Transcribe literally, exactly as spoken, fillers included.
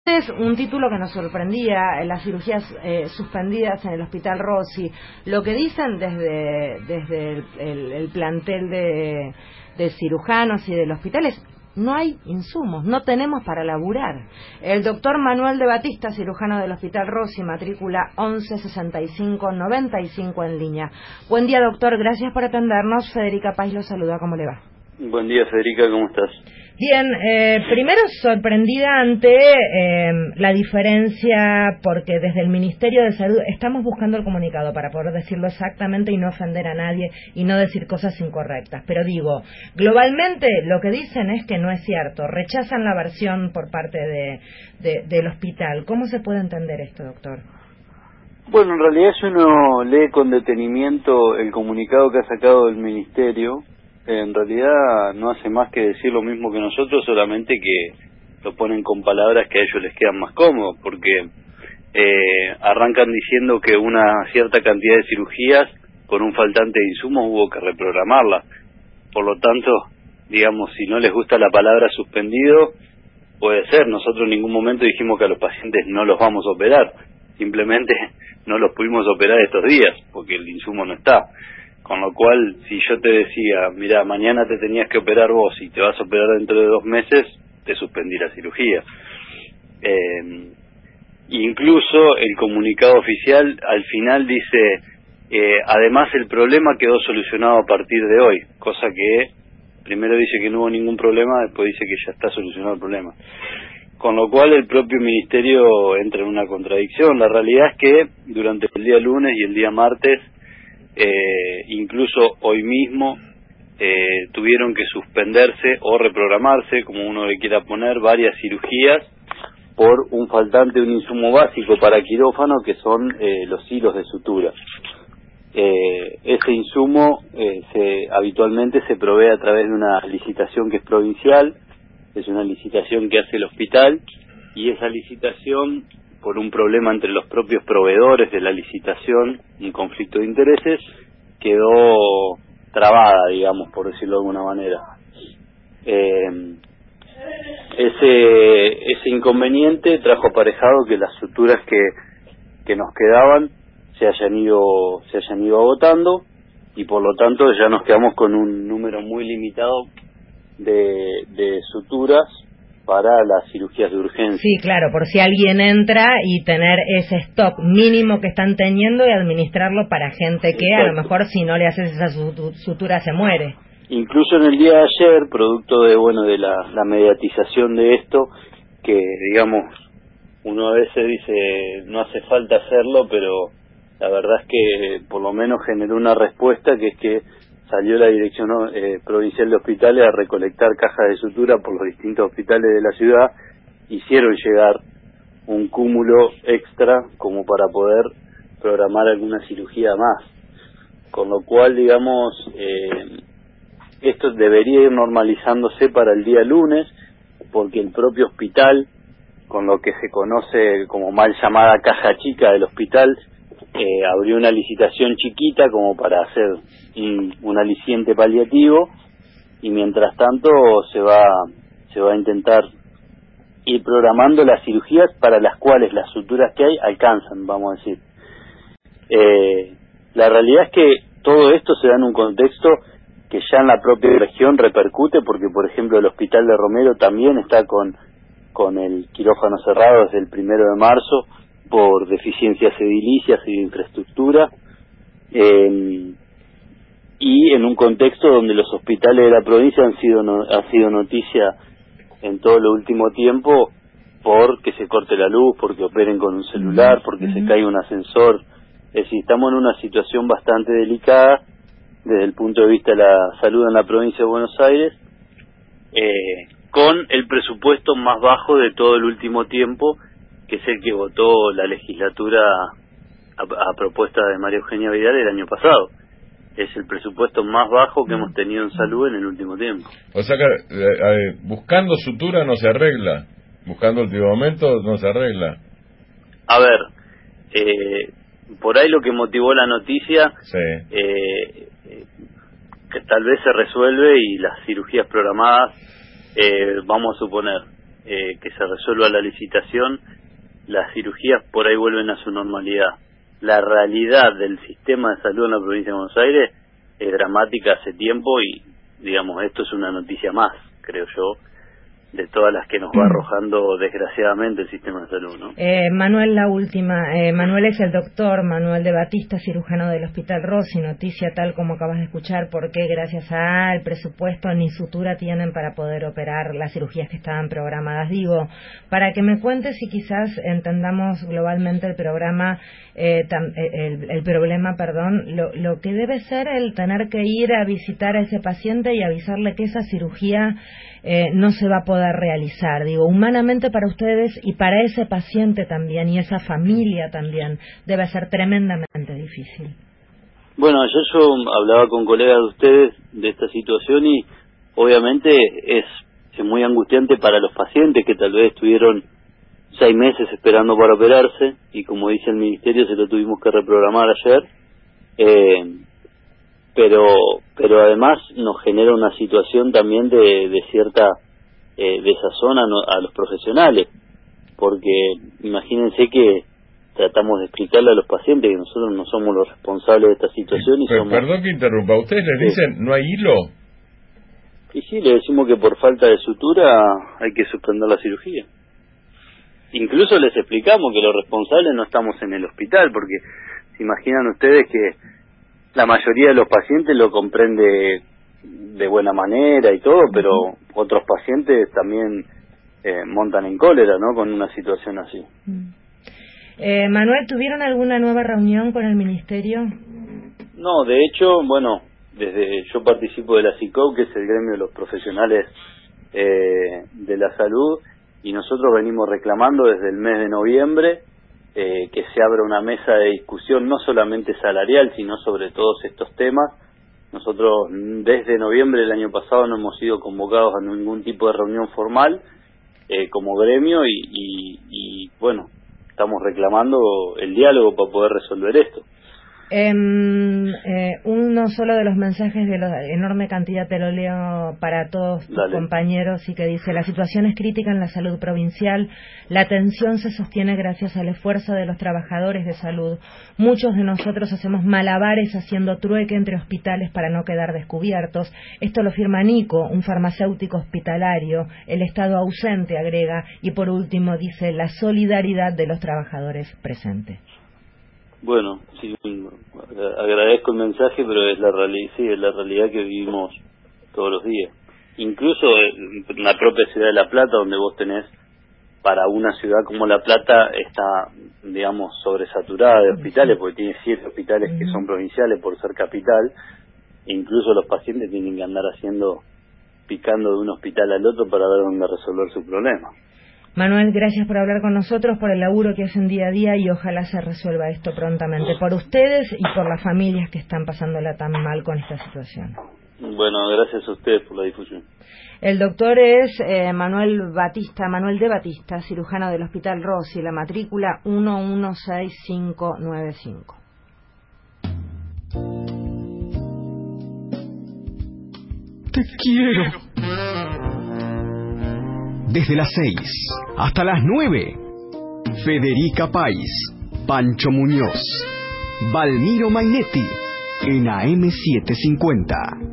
Es un título que nos sorprendía, las cirugías eh, suspendidas en el Hospital Rossi. Lo que dicen desde desde el, el, el plantel de, de cirujanos y del hospital es: no hay insumos, no tenemos para laburar. El doctor Manuel de Batista, cirujano del Hospital Rossi, matrícula once sesenta y cinco noventa y cinco en línea. Buen día, doctor, gracias por atendernos. Federica Pais lo saluda, ¿cómo le va? Buen día, Federica, ¿cómo estás? Bien, eh, primero sorprendida ante eh, la diferencia, porque desde el Ministerio de Salud estamos buscando el comunicado para poder decirlo exactamente y no ofender a nadie y no decir cosas incorrectas. Pero digo, globalmente lo que dicen es que no es cierto, rechazan la versión por parte de, de, del hospital. ¿Cómo se puede entender esto, doctor? Bueno, en realidad si uno lee con detenimiento el comunicado que ha sacado el Ministerio, en realidad no hace más que decir lo mismo que nosotros, solamente que lo ponen con palabras que a ellos les quedan más cómodos, porque eh, arrancan diciendo que una cierta cantidad de cirugías, por un faltante de insumos, hubo que reprogramarla. Por lo tanto, digamos, si no les gusta la palabra suspendido, puede ser. Nosotros en ningún momento dijimos que a los pacientes no los vamos a operar, simplemente no los pudimos operar estos días, porque el insumo no está. Con lo cual, si yo te decía, mira, mañana te tenías que operar vos y te vas a operar dentro de dos meses, te suspendí la cirugía. Eh, incluso el comunicado oficial al final dice, eh, además el problema quedó solucionado a partir de hoy, cosa que primero dice que no hubo ningún problema, después dice que ya está solucionado el problema. Con lo cual el propio ministerio entra en una contradicción. La realidad es que durante el día lunes y el día martes, Eh, incluso hoy mismo eh, tuvieron que suspenderse o reprogramarse, como uno le quiera poner, varias cirugías por un faltante de un insumo básico para quirófano, que son eh, los hilos de sutura. Eh, ese insumo eh, se, habitualmente se provee a través de una licitación que es provincial, es una licitación que hace el hospital, y esa licitación, por un problema entre los propios proveedores de la licitación, un conflicto de intereses, quedó trabada, digamos, por decirlo de alguna manera. Eh, ese ese inconveniente trajo aparejado que las suturas que que nos quedaban se hayan ido se hayan ido agotando, y por lo tanto ya nos quedamos con un número muy limitado de, de suturas para las cirugías de urgencia. Sí, claro, por si alguien entra y tener ese stock mínimo que están teniendo y administrarlo para gente que Exacto. A lo mejor si no le haces esa sutura se muere. Incluso en el día de ayer, producto de bueno de la, la mediatización de esto, que digamos uno a veces dice no hace falta hacerlo, pero la verdad es que por lo menos generó una respuesta, que es que salió la Dirección eh, Provincial de Hospitales a recolectar cajas de sutura por los distintos hospitales de la ciudad. Hicieron llegar un cúmulo extra como para poder programar alguna cirugía más. Con lo cual, digamos, eh, esto debería ir normalizándose para el día lunes, porque el propio hospital, con lo que se conoce como mal llamada caja chica del hospital, Eh, abrió una licitación chiquita como para hacer un, un aliciente paliativo, y mientras tanto se va se va a intentar ir programando las cirugías para las cuales las suturas que hay alcanzan, vamos a decir. Eh, la realidad es que todo esto se da en un contexto que ya en la propia región repercute, porque por ejemplo el hospital de Romero también está con, con el quirófano cerrado desde el primero de marzo, por deficiencias edilicias y de infraestructura, eh, y en un contexto donde los hospitales de la provincia han sido no, han sido noticia en todo lo último tiempo porque se corte la luz, porque operen con un celular, porque uh-huh. se cae un ascensor. Es decir, estamos en una situación bastante delicada desde el punto de vista de la salud en la provincia de Buenos Aires, eh, con el presupuesto más bajo de todo el último tiempo, que es el que votó la legislatura a, a propuesta de María Eugenia Vidal el año pasado. Es el presupuesto más bajo que hemos tenido en salud en el último tiempo. O sea que eh, eh, buscando sutura no se arregla, buscando ultimamento no se arregla. A ver, eh, por ahí lo que motivó la noticia, sí. eh, eh, que tal vez se resuelve y las cirugías programadas, eh, vamos a suponer, eh, que se resuelva la licitación, las cirugías por ahí vuelven a su normalidad. La realidad del sistema de salud en la provincia de Buenos Aires es dramática hace tiempo y, digamos, esto es una noticia más, creo yo, de todas las que nos va arrojando desgraciadamente el sistema de salud, ¿no? Eh, Manuel, la última. Eh, Manuel es el doctor Manuel de Batista, cirujano del Hospital Rossi. Noticia tal como acabas de escuchar, porque gracias al presupuesto ni sutura tienen para poder operar las cirugías que estaban programadas. Digo, para que me cuentes y quizás entendamos globalmente el programa, eh, tam, el, el problema, perdón, lo, lo que debe ser el tener que ir a visitar a ese paciente y avisarle que esa cirugía eh, no se va a poder realizar. Digo, humanamente para ustedes y para ese paciente también y esa familia también debe ser tremendamente difícil. Bueno, ayer yo hablaba con colegas de ustedes de esta situación y obviamente es, es muy angustiante para los pacientes que tal vez estuvieron seis meses esperando para operarse y, como dice el ministerio, se lo tuvimos que reprogramar ayer. Eh, pero pero además nos genera una situación también de, de cierta eh, desazón a, no, a los profesionales, porque imagínense que tratamos de explicarle a los pacientes que nosotros no somos los responsables de esta situación y Pero, somos... Perdón que interrumpa, ¿ustedes les dicen no hay hilo? Y sí, le decimos que por falta de sutura hay que suspender la cirugía. Incluso les explicamos que los responsables no estamos en el hospital, porque se imaginan ustedes que la mayoría de los pacientes lo comprende de buena manera y todo, pero otros pacientes también eh, montan en cólera, ¿no?, con una situación así. Eh, Manuel, ¿tuvieron alguna nueva reunión con el ministerio? No, de hecho, bueno, desde yo participo de la SICOP, que es el gremio de los profesionales eh, de la salud, y nosotros venimos reclamando desde el mes de noviembre Eh, que se abra una mesa de discusión no solamente salarial, sino sobre todos estos temas. Nosotros desde noviembre del año pasado no hemos sido convocados a ningún tipo de reunión formal eh, como gremio y, y, y bueno, estamos reclamando el diálogo para poder resolver esto. Eh, eh, uno solo de los mensajes de la enorme cantidad te lo leo para todos tus Dale. compañeros, y que dice: la situación es crítica en la salud provincial, la atención se sostiene gracias al esfuerzo de los trabajadores de salud. Muchos de nosotros hacemos malabares haciendo trueque entre hospitales para no quedar descubiertos. Esto lo firma Nico, un farmacéutico hospitalario. El Estado ausente, agrega, y por último dice: la solidaridad de los trabajadores presentes. Bueno, sí, agradezco el mensaje, pero es la realidad, sí, es la realidad que vivimos todos los días. Incluso en la propia ciudad de La Plata, donde vos tenés, para una ciudad como La Plata, está, digamos, sobresaturada de hospitales, porque tiene siete hospitales que son provinciales por ser capital, e incluso los pacientes tienen que andar haciendo, picando de un hospital al otro para ver dónde resolver su problema. Manuel, gracias por hablar con nosotros, por el laburo que hacen día a día, y ojalá se resuelva esto prontamente, por ustedes y por las familias que están pasándola tan mal con esta situación. Bueno, gracias a ustedes por la difusión. El doctor es eh, Manuel Batista, Manuel de Batista, cirujano del Hospital Rossi, la matrícula uno uno seis cinco nueve cinco. Te quiero. Desde las seis hasta las nueve, Federica País, Pancho Muñoz, Valmiro Mainetti, en A M setecientos cincuenta.